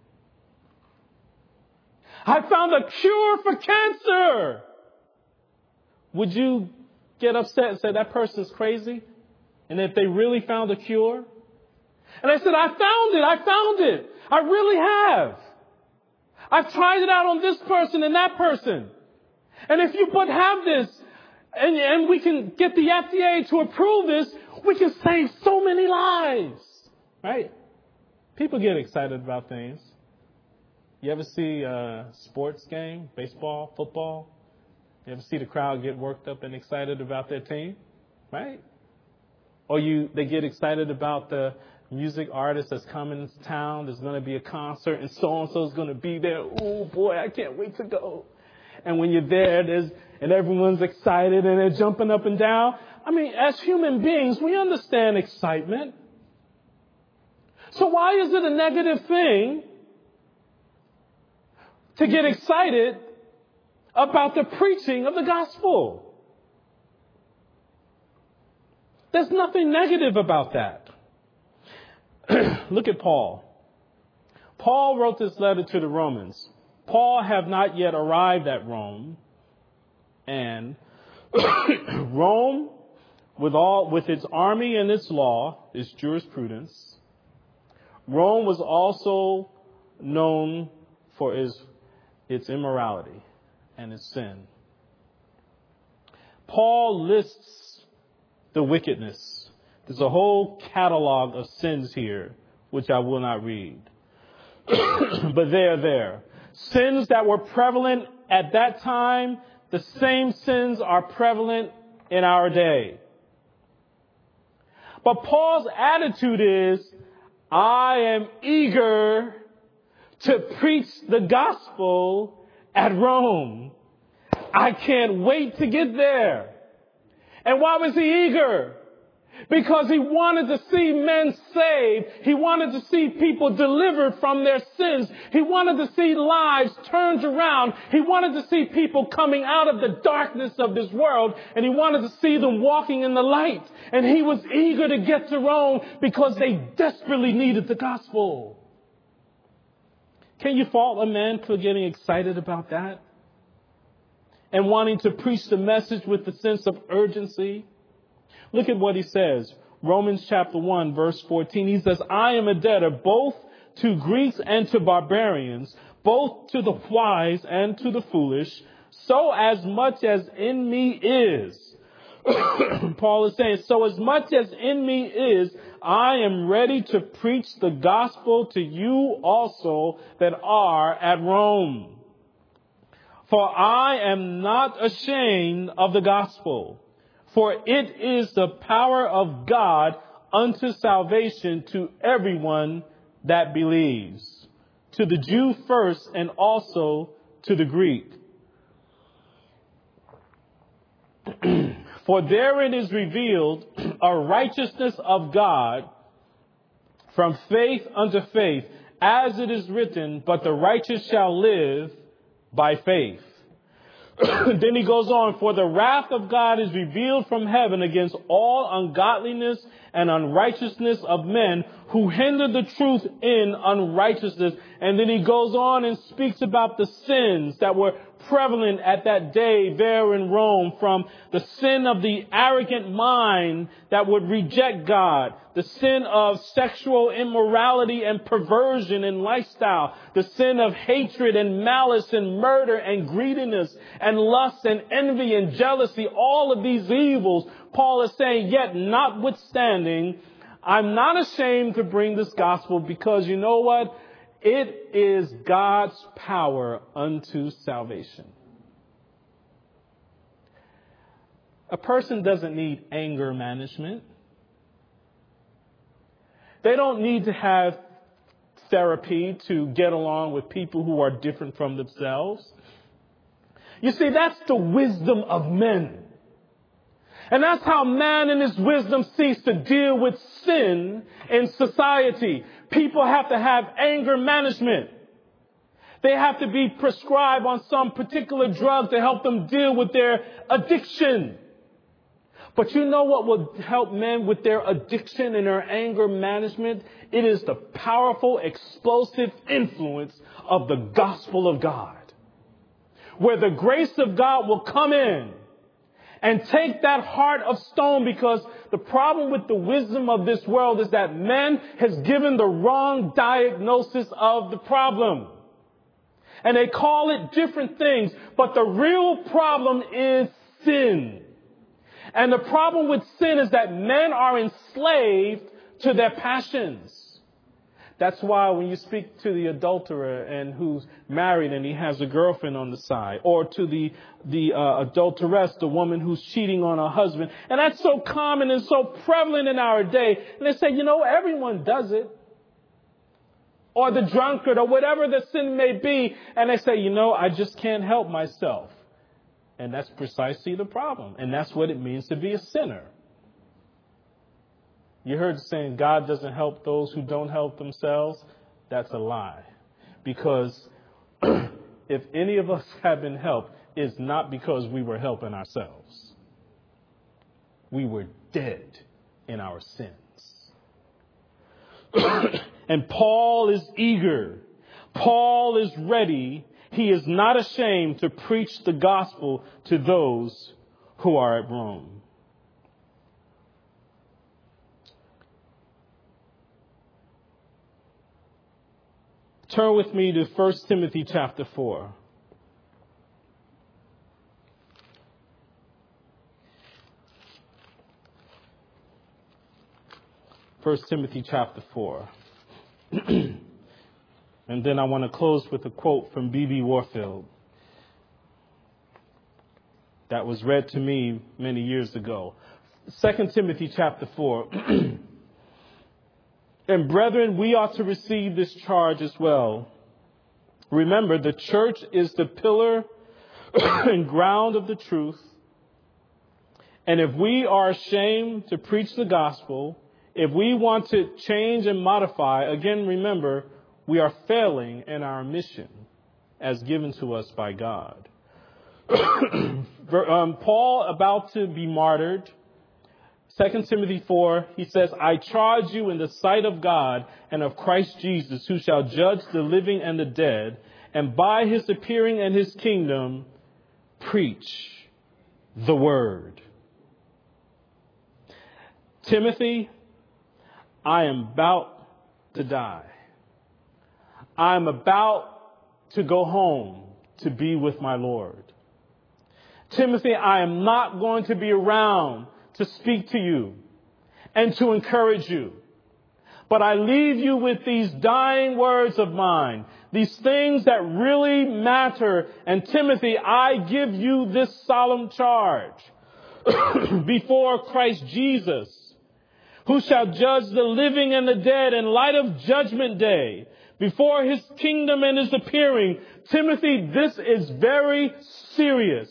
I found a cure for cancer. Would you get upset and say that person's crazy? And if they really found a cure? And I said, I found it. I found it. I really have. I've tried it out on this person and that person. And if you but have this, and, and we can get the F D A to approve this, we can save so many lives. Right? People get excited about things. You ever see a sports game, baseball, football? You ever see the crowd get worked up and excited about their team? Right? Or you, they get excited about the music artist that's coming to town. There's going to be a concert and so-and-so is going to be there. Oh boy, I can't wait to go. And when you're there, there's, and everyone's excited and they're jumping up and down. I mean, as human beings, we understand excitement. So why is it a negative thing to get excited about the preaching of the gospel? There's nothing negative about that. Look at Paul. Paul wrote this letter to the Romans. Paul have not yet arrived at Rome. And Rome, with all, with its army and its law, its jurisprudence, Rome was also known for its, its immorality and its sin. Paul lists the wickedness. There's a whole catalog of sins here, which I will not read. but they are there. Sins that were prevalent at that time, the same sins are prevalent in our day. But Paul's attitude is, I am eager to preach the gospel at Rome. I can't wait to get there. And why was he eager? Because he wanted to see men saved. He wanted to see people delivered from their sins. He wanted to see lives turned around. He wanted to see people coming out of the darkness of this world. And he wanted to see them walking in the light. And he was eager to get to Rome because they desperately needed the gospel. Can you fault a man for getting excited about that? And wanting to preach the message with the sense of urgency? Look at what he says. Romans chapter one, verse fourteen. He says, I am a debtor both to Greeks and to barbarians, both to the wise and to the foolish, so as much as in me is. Paul is saying, so as much as in me is, I am ready to preach the gospel to you also that are at Rome. For I am not ashamed of the gospel, for it is the power of God unto salvation to everyone that believes, to the Jew first and also to the Greek. For therein is revealed a righteousness of God from faith unto faith, as it is written, but the righteous shall live by faith. Then he goes on, for the wrath of God is revealed from heaven against all ungodliness and unrighteousness of men who hinder the truth in unrighteousness. And then he goes on and speaks about the sins that were prevalent at that day there in Rome, from the sin of the arrogant mind that would reject God, the sin of sexual immorality and perversion in lifestyle, the sin of hatred and malice and murder and greediness and lust and envy and jealousy, all of these evils. Paul is saying, yet notwithstanding, I'm not ashamed to bring this gospel, because you know what? It is God's power unto salvation. A person doesn't need anger management. They don't need to have therapy to get along with people who are different from themselves. You see, that's the wisdom of men. And that's how man in his wisdom seeks to deal with sin in society. People have to have anger management. They have to be prescribed on some particular drug to help them deal with their addiction. But you know what will help men with their addiction and their anger management? It is the powerful, explosive influence of the gospel of God, where the grace of God will come in and take that heart of stone, because the problem with the wisdom of this world is that man has given the wrong diagnosis of the problem. And they call it different things, but the real problem is sin. And the problem with sin is that men are enslaved to their passions. That's why when you speak to the adulterer and who's married and he has a girlfriend on the side, or to the the uh, adulteress, the woman who's cheating on her husband, and that's so common and so prevalent in our day, and they say, you know, everyone does it. Or the drunkard, or whatever the sin may be, and they say, you know, I just can't help myself. And that's precisely the problem. And that's what it means to be a sinner. You heard the saying, God doesn't help those who don't help themselves. That's a lie. Because if any of us have been helped, it's not because we were helping ourselves. We were dead in our sins. And Paul is eager. Paul is ready. He is not ashamed to preach the gospel to those who are at Rome. Turn with me to First Timothy chapter four. First Timothy chapter four. And then I want to close with a quote from B B Warfield that was read to me many years ago. Second Timothy chapter four. And brethren, we ought to receive this charge as well. Remember, the church is the pillar and ground of the truth. And if we are ashamed to preach the gospel, if we want to change and modify, again, remember, we are failing in our mission as given to us by God. um, Paul, about to be martyred, Second Timothy four, he says, I charge you in the sight of God and of Christ Jesus, who shall judge the living and the dead, and by his appearing and his kingdom, preach the word. Timothy, I am about to die. I am about to go home to be with my Lord. Timothy, I am not going to be around to speak to you and to encourage you. But I leave you with these dying words of mine, these things that really matter. And Timothy, I give you this solemn charge before Christ Jesus, who shall judge the living and the dead in light of judgment day, before his kingdom and his appearing. Timothy, this is very serious.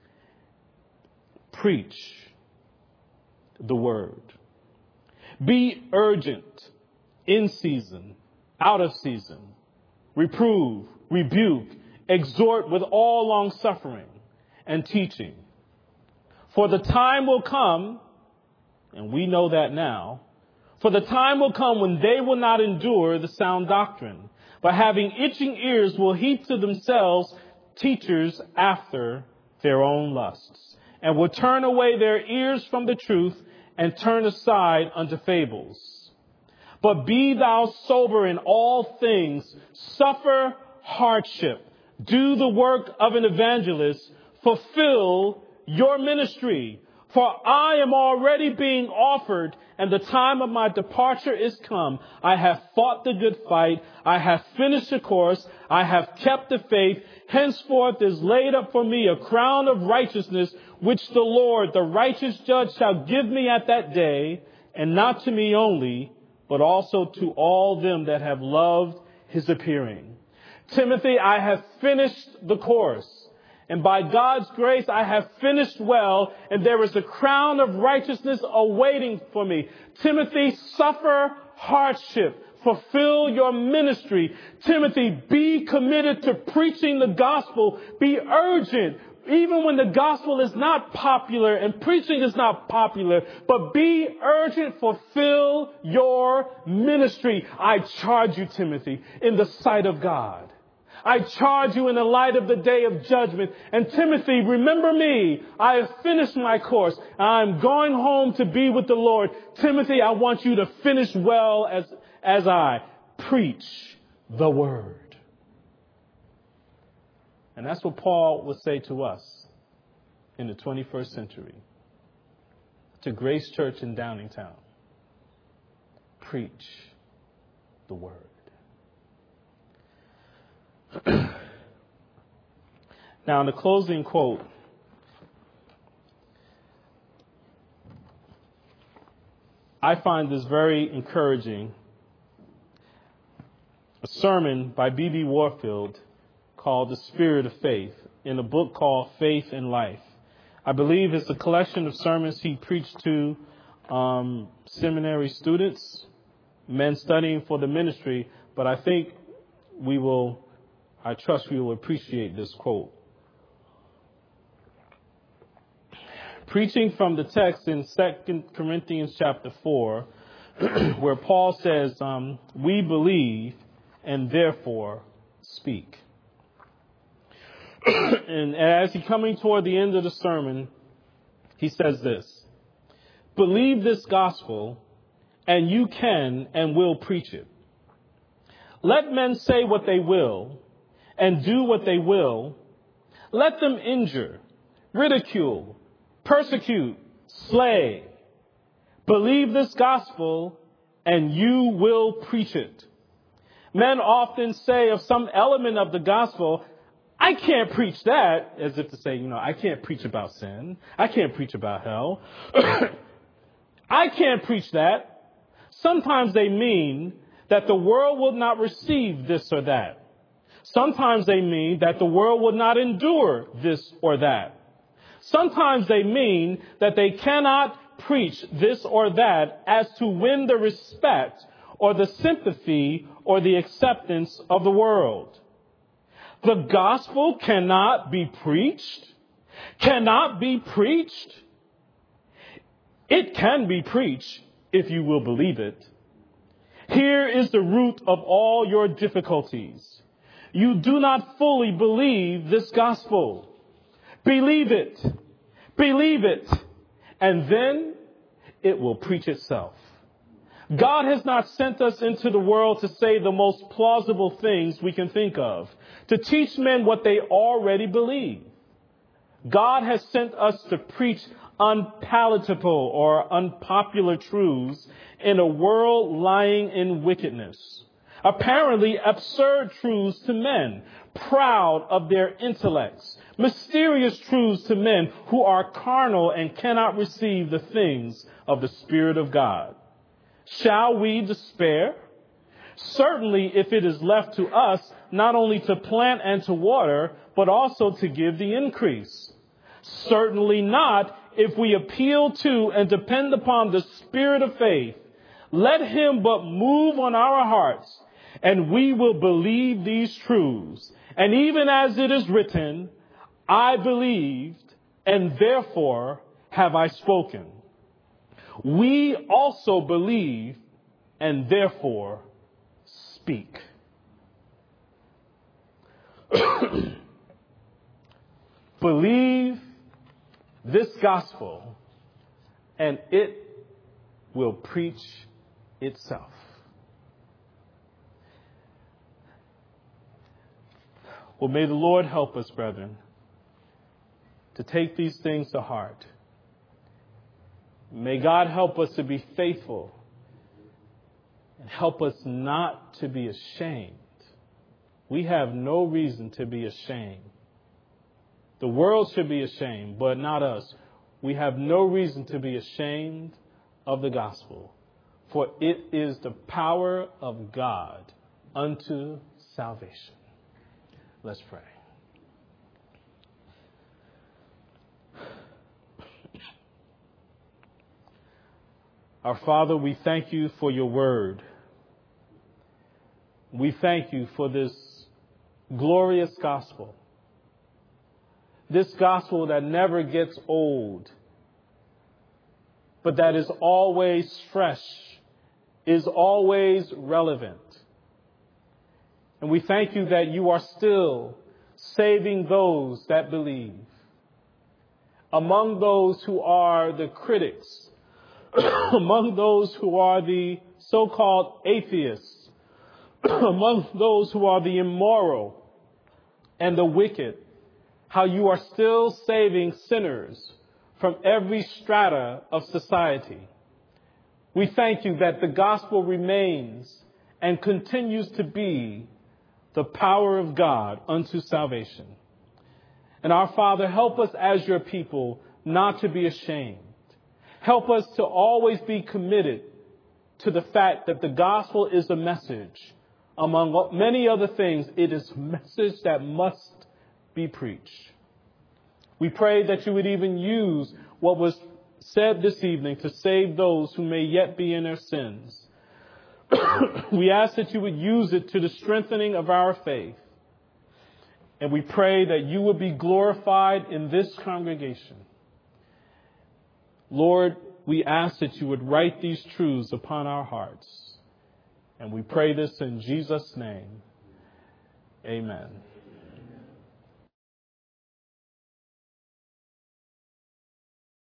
Preach the word. Be urgent, in season, out of season. Reprove, rebuke, exhort with all long suffering and teaching. For the time will come, and we know that now, for the time will come when they will not endure the sound doctrine, but having itching ears will heap to themselves teachers after their own lusts, and will turn away their ears from the truth and turn aside unto fables. But be thou sober in all things, suffer hardship, do the work of an evangelist, fulfill your ministry. For I am already being offered, and the time of my departure is come. I have fought the good fight. I have finished the course. I have kept the faith. Henceforth is laid up for me a crown of righteousness, which the Lord, the righteous judge, shall give me at that day, and not to me only, but also to all them that have loved his appearing. Timothy, I have finished the course. And by God's grace, I have finished well, and there is a crown of righteousness awaiting for me. Timothy, suffer hardship. Fulfill your ministry. Timothy, be committed to preaching the gospel. Be urgent, even when the gospel is not popular and preaching is not popular. But be urgent. Fulfill your ministry. I charge you, Timothy, in the sight of God. I charge you in the light of the day of judgment. And Timothy, remember me. I have finished my course. I'm going home to be with the Lord. Timothy, I want you to finish well as, as I preach the word. And that's what Paul would say to us in the twenty-first century. To Grace Church in Downingtown. Preach the word. Now, in the closing quote, I find this very encouraging. A sermon by B B Warfield called The Spirit of Faith in a book called Faith and Life. I believe it's a collection of sermons he preached to um, seminary students, men studying for the ministry, but I think we will I trust we will appreciate this quote. Preaching from the text in Second Corinthians chapter four, where Paul says, um, we believe and therefore speak. And as he's coming toward the end of the sermon, he says this: believe this gospel, and you can and will preach it. Let men say what they will and do what they will. Let them injure, ridicule, persecute, slay. Believe this gospel, and you will preach it. Men often say of some element of the gospel, I can't preach that, as if to say, you know, I can't preach about sin. I can't preach about hell. I can't preach that. Sometimes they mean that the world will not receive this or that. Sometimes they mean that the world will not endure this or that. Sometimes they mean that they cannot preach this or that as to win the respect or the sympathy or the acceptance of the world. The gospel cannot be preached, cannot be preached. It can be preached if you will believe it. Here is the root of all your difficulties. You do not fully believe this gospel. Believe it. Believe it. And then it will preach itself. God has not sent us into the world to say the most plausible things we can think of, to teach men what they already believe. God has sent us to preach unpalatable or unpopular truths in a world lying in wickedness. Apparently absurd truths to men, proud of their intellects, mysterious truths to men who are carnal and cannot receive the things of the Spirit of God. Shall we despair? Certainly, if it is left to us not only to plant and to water, but also to give the increase. Certainly not if we appeal to and depend upon the Spirit of faith. Let him but move on our hearts, and we will believe these truths. And even as it is written, I believed, and therefore have I spoken. We also believe, and therefore speak. Believe this gospel, and it will preach itself. Well, may the Lord help us, brethren, to take these things to heart. May God help us to be faithful and help us not to be ashamed. We have no reason to be ashamed. The world should be ashamed, but not us. We have no reason to be ashamed of the gospel, for it is the power of God unto salvation. Let's pray. Our Father, we thank you for your word. We thank you for this glorious gospel. This gospel that never gets old, but that is always fresh, is always relevant. And we thank you that you are still saving those that believe. Among those who are the critics, among those who are the so-called atheists, among those who are the immoral and the wicked, how you are still saving sinners from every strata of society. We thank you that the gospel remains and continues to be the power of God unto salvation. And our Father, help us as your people not to be ashamed. Help us to always be committed to the fact that the gospel is a message. Among many other things, it is a message that must be preached. We pray that you would even use what was said this evening to save those who may yet be in their sins. We ask that you would use it to the strengthening of our faith. And we pray that you would be glorified in this congregation. Lord, we ask that you would write these truths upon our hearts. And we pray this in Jesus' name. Amen.